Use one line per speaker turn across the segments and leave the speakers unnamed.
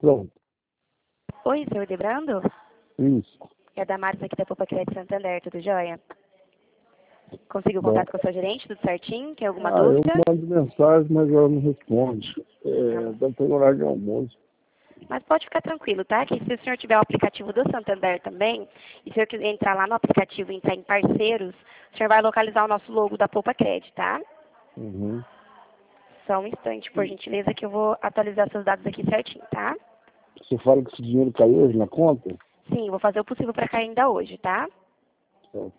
Pronto.
Oi, senhor Debrando?
Isso.
É da Márcia aqui da Poupa Crédito Santander, tudo jóia? Conseguiu
Bom.
contato com a sua gerente, tudo certinho? Tem alguma
Eu
dúvida?
mando mensagem, mas ela não responde. Deve ter horário de almoço.
Mas pode ficar tranquilo, tá? Que se o senhor tiver o aplicativo do Santander também, e se o senhor quiser entrar lá no aplicativo e entrar em parceiros, o senhor vai localizar o nosso logo da Poupa Crédito, tá?
Uhum.
Só um instante, por gentileza, que eu vou atualizar seus dados aqui certinho, tá?
Você fala que esse dinheiro caiu hoje na conta?
Sim, vou fazer o possível para cair ainda hoje, tá?
Então,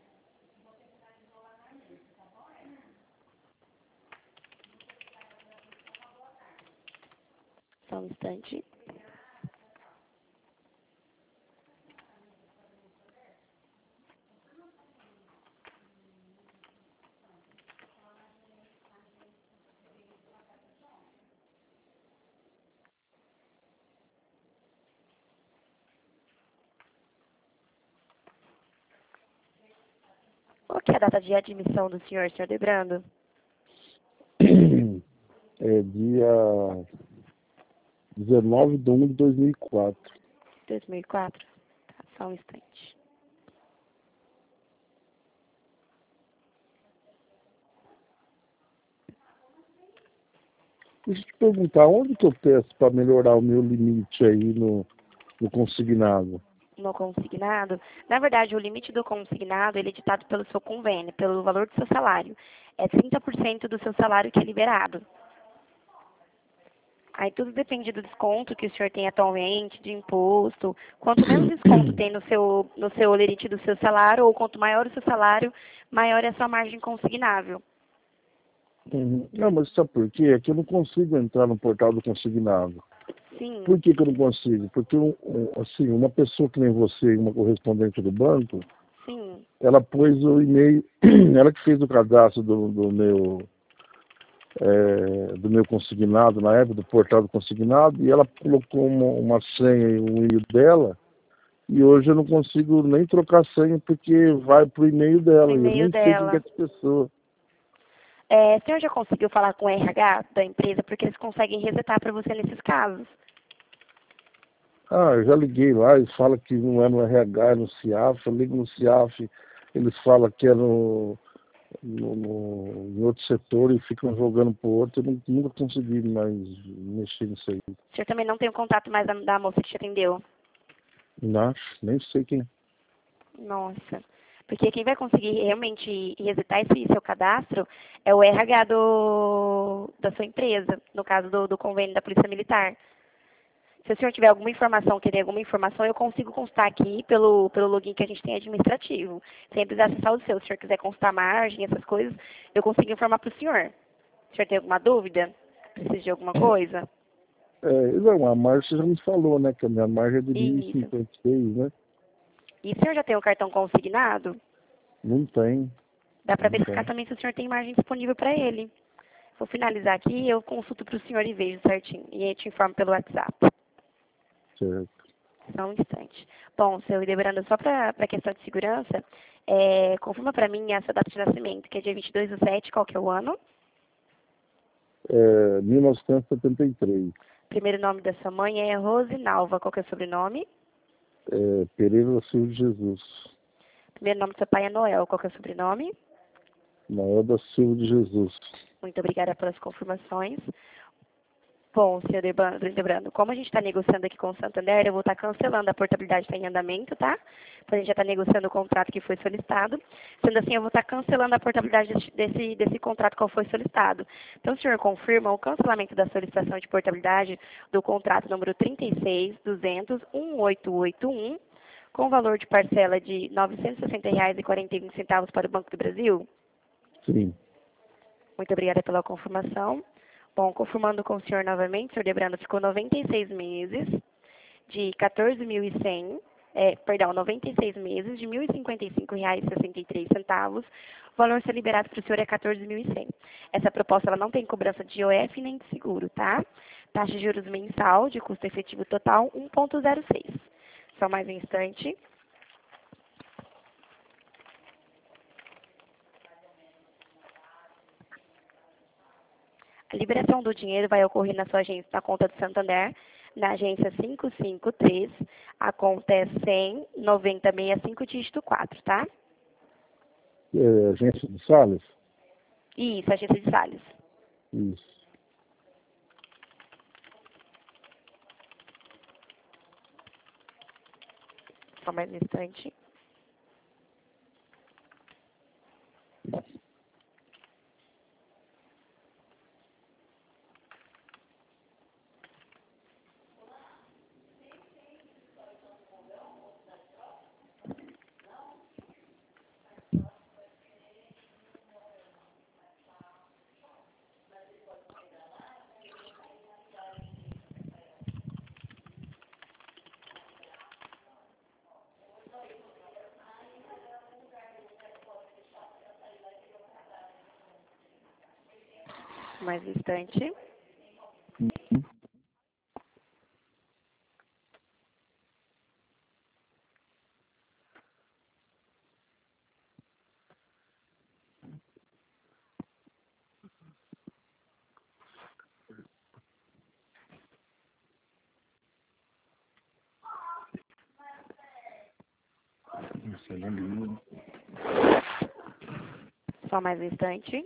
Só um instante. Qual que é a data de admissão do senhor Debrando?
é dia 19/1/2004.
2004? Tá, só um instante.
Deixa eu te perguntar, onde que eu peço para melhorar o meu limite aí no consignado?
No consignado, na verdade, o limite do consignado, ele é ditado pelo seu convênio, pelo valor do seu salário. É 30% do seu salário que é liberado. Aí tudo depende do desconto que o senhor tem atualmente, de imposto. Quanto menos desconto tem no seu limite do seu salário, ou quanto maior o seu salário, maior é a sua margem consignável.
Uhum. Não, mas sabe por quê? É que eu não consigo entrar no portal do consignado.
Sim,
Por que eu não consigo? Porque, assim, uma pessoa que nem você, uma correspondente do banco,
sim.
ela pôs o e-mail, ela que fez o cadastro do meu consignado, na época do portal do consignado, e ela colocou uma senha e o e-mail dela, e hoje eu não consigo nem trocar a senha porque vai pro e-mail
O
dela, e eu
e-mail
nem sei quem que é
dela.
essa pessoa.
O senhor já conseguiu falar com o RH da empresa? Porque eles conseguem resetar para você nesses casos.
Eu já liguei lá, eles falam que não é no RH, é no CIAF, eu ligo no CIAF, eles falam que é em outro setor e ficam jogando pro outro, eu nunca consegui mais mexer nisso aí.
O senhor também não tem o contato mais da moça que te atendeu?
Não acho, nem sei quem é.
Nossa. Porque quem vai conseguir realmente resetar esse seu cadastro é o RH da sua empresa, no caso do convênio da Polícia Militar. Se o senhor tiver alguma informação, querer alguma informação, eu consigo constar aqui pelo login que a gente tem administrativo. Sem precisar acessar o seu. Se o senhor quiser constar margem, essas coisas, eu consigo informar para o senhor. O senhor tem alguma dúvida? Precisa de alguma coisa?
Não, a margem você já me falou, né? Que a minha margem é de
Isso.
1.056, né?
E o senhor já tem o cartão consignado?
Não tem,
Dá para
não
verificar
tem.
também se o senhor tem margem disponível para ele. Vou finalizar aqui e eu consulto para o senhor e vejo certinho. E aí te informo pelo WhatsApp.
Certo.
Só um instante. Bom, seu Idebrando, só para questão de segurança, confirma para mim essa data de nascimento, que é dia 22/7, qual que é o ano?
1973.
Primeiro nome da sua mãe é Rosinalva, qual que é o sobrenome?
Pereira da Silva de Jesus.
Primeiro nome do seu pai é Noel, qual que é o sobrenome?
Maior da Silva de Jesus.
Muito obrigada pelas confirmações. Bom, senhor Debrando, como a gente está negociando aqui com o Santander, eu vou estar cancelando a portabilidade está em andamento, tá? A gente já está negociando o contrato que foi solicitado. Sendo assim, eu vou estar cancelando a portabilidade desse contrato qual foi solicitado. Então, o senhor confirma o cancelamento da solicitação de portabilidade do contrato número 36.200.1881, com valor de parcela de R$ 960,41 para o Banco do Brasil?
Sim.
Muito obrigada pela confirmação. Bom, confirmando com o senhor novamente, senhor Debrando, ficou 96 meses de 14.100, 96 meses de R$ 1.055,63. O valor a ser liberado para o senhor é 14.100. Essa proposta ela não tem cobrança de IOF nem de seguro, tá? Taxa de juros mensal de custo efetivo total 1,06. Só mais um instante. A liberação do dinheiro vai ocorrer na sua agência, na conta do Santander, na agência 553, a conta é 100-9065, dígito 4, tá?
Agência de Salles?
Isso, agência de Salles.
Isso.
Só mais um instante. Mais um instante.
Uhum.
Só mais um instante.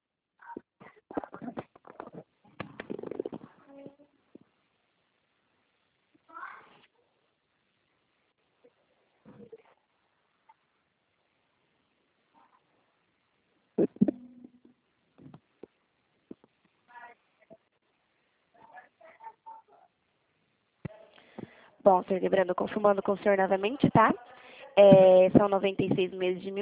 Bom, senhor Lembrando, confirmando com o senhor novamente, tá? São 96 meses de R$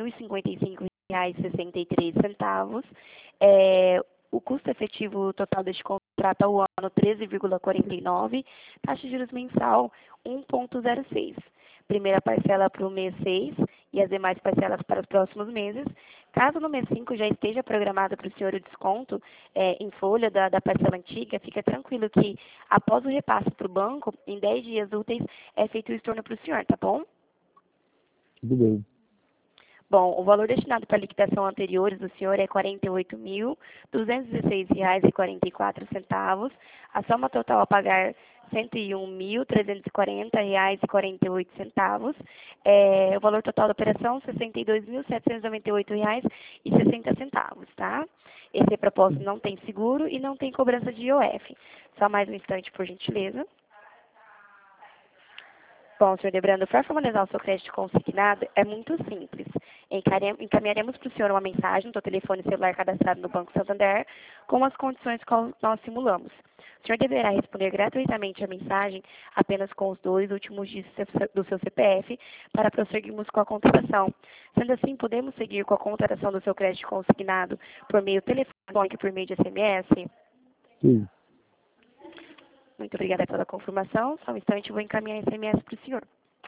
1.055,63. O custo efetivo total deste contrato ao ano, 13,49. Taxa de juros mensal, 1,06. Primeira parcela para o mês 6 e as demais parcelas para os próximos meses. Caso no mês 5 já esteja programado para o senhor o desconto em folha da parcela antiga, fica tranquilo que após o repasse para o banco, em 10 dias úteis, é feito o estorno para o senhor, tá bom?
Tudo bem.
Bom, o valor destinado para a liquidação anteriores do senhor é R$ 48.216,44. A soma total a pagar R$ 101.340,48. O valor total da operação, R$ 62.798,60, tá? Esse propósito não tem seguro e não tem cobrança de IOF. Só mais um instante, por gentileza. Bom, senhor Debrando, para formalizar o seu crédito consignado é muito simples. Encaminharemos para o senhor uma mensagem do telefone celular cadastrado no Banco Santander com as condições que nós simulamos. O senhor deverá responder gratuitamente a mensagem apenas com os 2 últimos dígitos do seu CPF para prosseguirmos com a contratação. Sendo assim, podemos seguir com a contratação do seu crédito consignado por meio telefônico e por meio de SMS?
Sim.
Muito obrigada pela confirmação. Só um instante, eu vou encaminhar SMS para o senhor.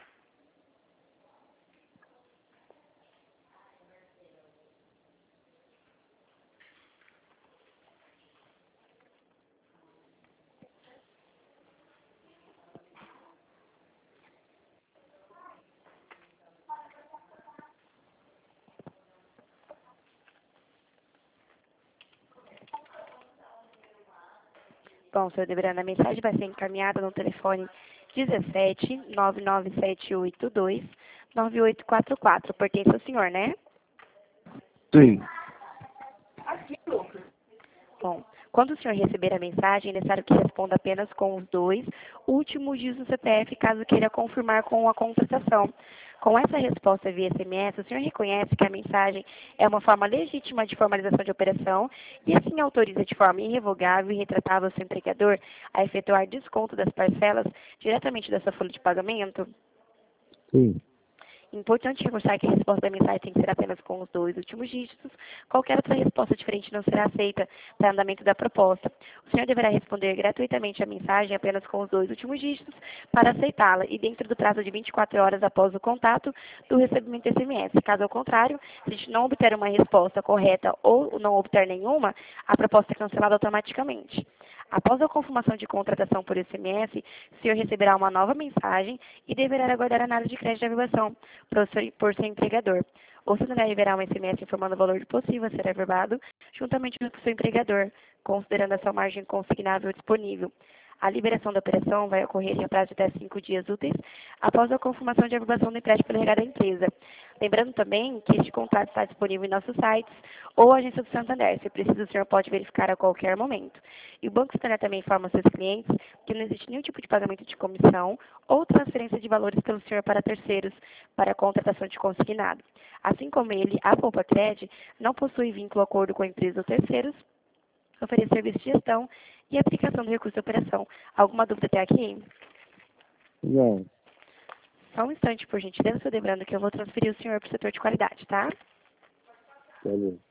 Bom, senhor Debrando, a mensagem vai ser encaminhada no telefone 17 99782 9844. Pertence ao senhor, né?
Sim.
Bom, quando o senhor receber a mensagem, é necessário que responda apenas com os 2 últimos dígitos do CPF, caso queira confirmar com a contratação. Com essa resposta via SMS, o senhor reconhece que a mensagem é uma forma legítima de formalização de operação e assim autoriza de forma irrevogável e retratável o seu empregador a efetuar desconto das parcelas diretamente da sua folha de pagamento?
Sim.
Importante reforçar que a resposta da mensagem tem que ser apenas com os 2 últimos dígitos. Qualquer outra resposta diferente não será aceita para andamento da proposta. O senhor deverá responder gratuitamente a mensagem apenas com os 2 últimos dígitos para aceitá-la e dentro do prazo de 24 horas após o contato do recebimento SMS. Caso ao contrário, se a gente não obter uma resposta correta ou não obter nenhuma, a proposta é cancelada automaticamente. Após a confirmação de contratação por SMS, o senhor receberá uma nova mensagem e deverá aguardar a análise de crédito de averbação por seu empregador. O Santander enviará um SMS informando o valor possível a ser averbado, juntamente com o seu empregador, considerando a sua margem consignável disponível. A liberação da operação vai ocorrer em prazo de até 5 dias úteis após a confirmação de aprovação do empréstimo pelo delegado da empresa. Lembrando também que este contrato está disponível em nossos sites ou agência do Santander. Se precisa, o senhor pode verificar a qualquer momento. E o Banco Santander também informa aos seus clientes que não existe nenhum tipo de pagamento de comissão ou transferência de valores pelo senhor para terceiros para a contratação de consignado. Assim como ele, a Poupa-Cred não possui vínculo acordo com a empresa ou terceiros, oferece serviço de gestão e aplicação do recurso de operação. Alguma dúvida até aqui?
Não,
Só um instante, por gentileza, estou lembrando que eu vou transferir o senhor para o setor de qualidade, tá?
tá bom.